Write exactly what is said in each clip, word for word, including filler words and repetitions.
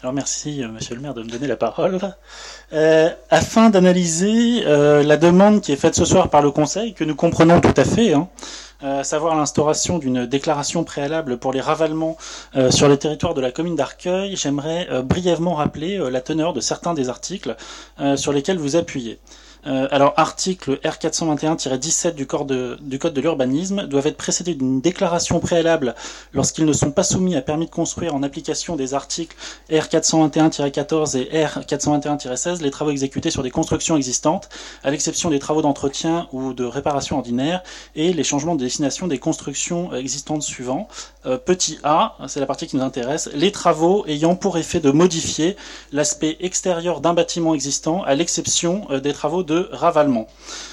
Alors merci, euh, monsieur le maire, de me donner la parole. Euh, afin d'analyser euh, la demande qui est faite ce soir par le Conseil, que nous comprenons tout à fait, hein, euh, à savoir l'instauration d'une déclaration préalable pour les ravalements euh, sur les territoires de la commune d'Arcueil, j'aimerais euh, brièvement rappeler euh, la teneur de certains des articles euh, sur lesquels vous appuyez. Euh, alors, article R quatre cent vingt et un tiret dix-sept du code de, du code de l'urbanisme doivent être précédés d'une déclaration préalable lorsqu'ils ne sont pas soumis à permis de construire en application des articles R quatre cent vingt et un tiret quatorze et R quatre cent vingt et un tiret seize, les travaux exécutés sur des constructions existantes, à l'exception des travaux d'entretien ou de réparation ordinaire, et les changements de destination des constructions existantes suivants. Euh, petit a, c'est la partie qui nous intéresse, les travaux ayant pour effet de modifier l'aspect extérieur d'un bâtiment existant, à l'exception euh, des travaux de de ravalement.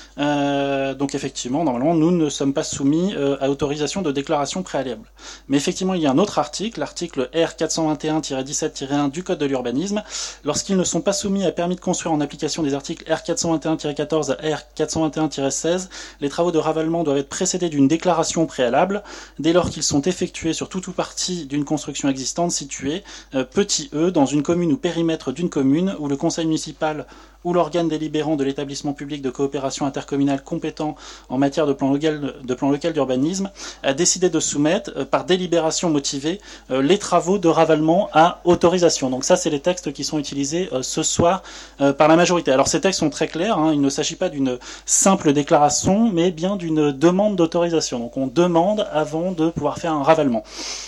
Euh, donc effectivement, normalement, nous ne sommes pas soumis euh, à autorisation de déclaration préalable. Mais effectivement, il y a un autre article, l'article R quatre cent vingt et un tiret dix-sept tiret un du Code de l'urbanisme. Lorsqu'ils ne sont pas soumis à permis de construire en application des articles R quatre cent vingt et un tiret quatorze à R quatre cent vingt et un tiret seize, les travaux de ravalement doivent être précédés d'une déclaration préalable, dès lors qu'ils sont effectués sur tout ou partie d'une construction existante située, euh, petit e, dans une commune ou périmètre d'une commune, où le conseil municipal ou l'organe délibérant de l'établissement public de coopération intercommunale compétent en matière de plan local, de plan local d'urbanisme a décidé de soumettre, euh, par délibération motivée, euh, les travaux de ravalement à autorisation. Donc ça, c'est les textes qui sont utilisés euh, ce soir euh, par la majorité. Alors ces textes sont très clairs, hein, il ne s'agit pas d'une simple déclaration, mais bien d'une demande d'autorisation. Donc on demande avant de pouvoir faire un ravalement.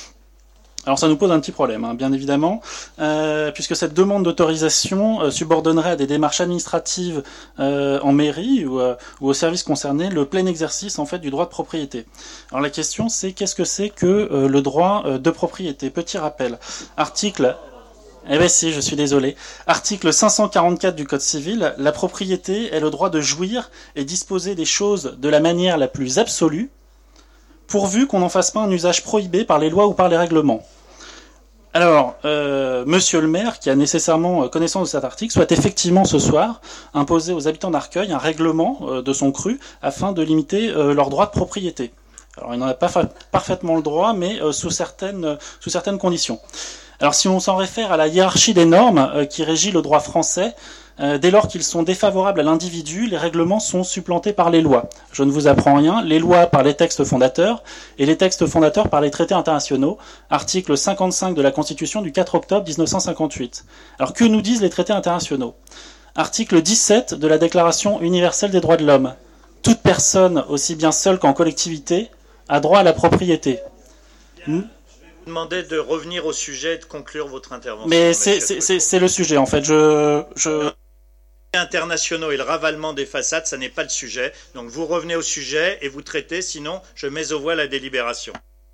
Alors ça nous pose un petit problème, hein, bien évidemment, euh, puisque cette demande d'autorisation euh, subordonnerait à des démarches administratives euh, en mairie ou, euh, ou aux services concernés le plein exercice en fait du droit de propriété. Alors la question c'est qu'est-ce que c'est que euh, le droit euh, de propriété? Petit rappel, article... Eh bien si, je suis désolé. Article cinq cent quarante-quatre du Code civil, la propriété est le droit de jouir et disposer des choses de la manière la plus absolue, pourvu qu'on n'en fasse pas un usage prohibé par les lois ou par les règlements. Alors, euh, monsieur le maire, qui a nécessairement connaissance de cet article, souhaite effectivement ce soir imposer aux habitants d'Arcueil un règlement euh, de son cru afin de limiter euh, leur droit de propriété. Alors, il n'en a pas fa- parfaitement le droit, mais euh, sous certaines, euh, sous certaines conditions. Alors, si on s'en réfère à la hiérarchie des normes euh, qui régit le droit français, Euh, dès lors qu'ils sont défavorables à l'individu, les règlements sont supplantés par les lois. Je ne vous apprends rien, les lois par les textes fondateurs et les textes fondateurs par les traités internationaux, article cinquante-cinq de la Constitution du quatre octobre mille neuf cent cinquante-huit. Alors que nous disent les traités internationaux? Article dix-sept de la Déclaration universelle des droits de l'homme. Toute personne, aussi bien seule qu'en collectivité, a droit à la propriété. Bien, je vais vous demander de revenir au sujet et de conclure votre intervention. Mais c'est, c'est, c'est, c'est le sujet en fait. Je... je... internationaux et le ravalement des façades, ça n'est pas le sujet. Donc vous revenez au sujet et vous traitez, sinon je mets aux voix la délibération.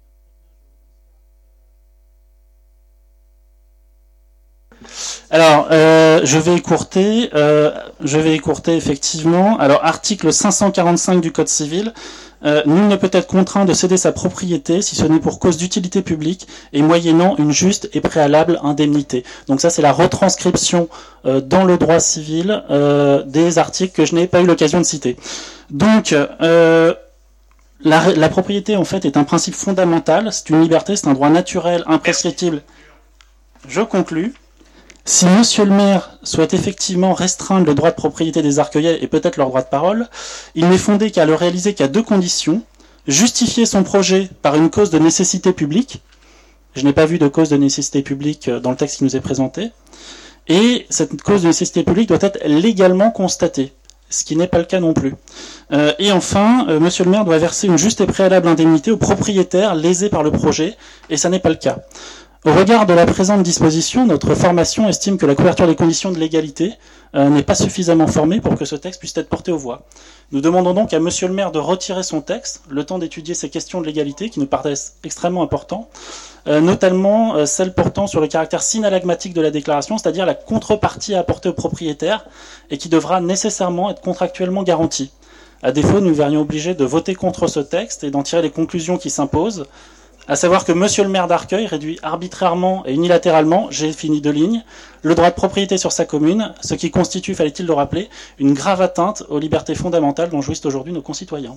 Alors, euh, je vais écourter, euh, je vais écourter effectivement. Alors, article cinq cent quarante-cinq du Code civil. Euh, nul ne peut être contraint de céder sa propriété si ce n'est pour cause d'utilité publique et moyennant une juste et préalable indemnité. Donc ça, c'est la retranscription euh, dans le droit civil euh, des articles que je n'ai pas eu l'occasion de citer. Donc, euh, la, la propriété, en fait, est un principe fondamental. C'est une liberté, c'est un droit naturel, imprescriptible. Je conclus. Si monsieur le maire souhaite effectivement restreindre le droit de propriété des Arcueillais et peut-être leur droit de parole, il n'est fondé qu'à le réaliser qu'à deux conditions. Justifier son projet par une cause de nécessité publique. Je n'ai pas vu de cause de nécessité publique dans le texte qui nous est présenté. Et cette cause de nécessité publique doit être légalement constatée, ce qui n'est pas le cas non plus. Euh, et enfin, euh, monsieur le maire doit verser une juste et préalable indemnité aux propriétaires lésés par le projet, et ça n'est pas le cas. Au regard de la présente disposition, notre formation estime que la couverture des conditions de légalité euh, n'est pas suffisamment formée pour que ce texte puisse être porté aux voix. Nous demandons donc à monsieur le maire de retirer son texte, le temps d'étudier ces questions de légalité qui nous paraissent extrêmement importantes, euh, notamment euh, celles portant sur le caractère synalagmatique de la déclaration, c'est-à-dire la contrepartie à apporter au propriétaire et qui devra nécessairement être contractuellement garantie. À défaut, nous verrions obligés de voter contre ce texte et d'en tirer les conclusions qui s'imposent, à savoir que monsieur le maire d'Arcueil réduit arbitrairement et unilatéralement, j'ai fini deux lignes, le droit de propriété sur sa commune, ce qui constitue, fallait-il le rappeler, une grave atteinte aux libertés fondamentales dont jouissent aujourd'hui nos concitoyens.